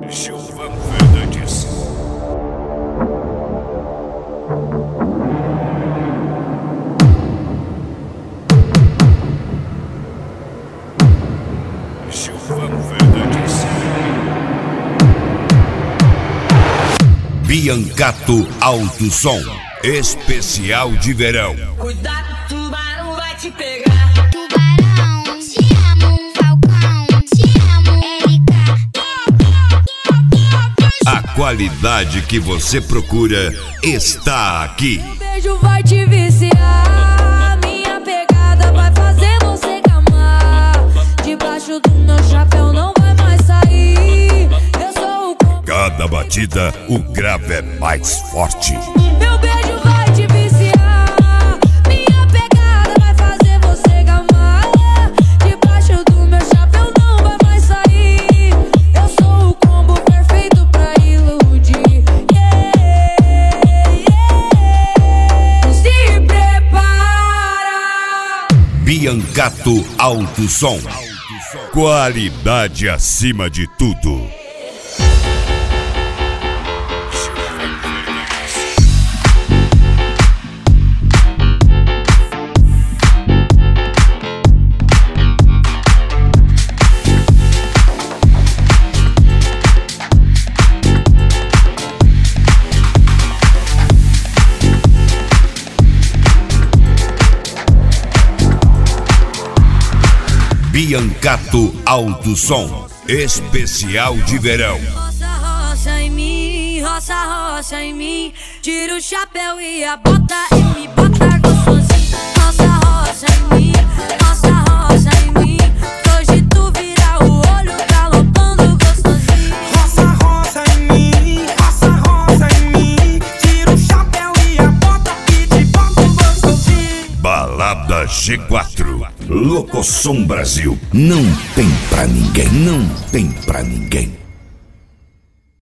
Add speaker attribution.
Speaker 1: Gilvan Fernandes. Gilvan Fernandes. Biancato Alto Som, especial de verão.
Speaker 2: Cuidado, tubarão vai te pegar.
Speaker 3: Tubarão, te amo, Falcão, te amo, Erika.
Speaker 1: A qualidade que você procura está aqui.
Speaker 4: Meu beijo vai te viciar, minha pegada vai fazer você gamar. Debaixo do meu chapéu não vai mais sair. Eu sou o
Speaker 1: Cada batida, o grave é mais forte.
Speaker 4: Meu beijo vai te viciar, minha pegada vai fazer você gamar. Debaixo do meu chapéu não vai mais sair. Eu sou o combo perfeito pra iludir. Se prepara.
Speaker 1: Biancato Alto Som, qualidade acima de tudo. Biancato Alto Som, especial de verão.
Speaker 4: Roça, roça em mim, roça, roça em mim. Tira o chapéu e a bota e me bota gostosinho. Roça, roça em mim, roça, roça em mim. Hoje tu vira o olho galopando gostosinho.
Speaker 5: Roça, roça em mim, roça, roça em mim. Tira o chapéu e a bota e te boto gostosinho.
Speaker 1: Balada G4, Locosom Brasil. Não tem pra ninguém, não tem pra ninguém.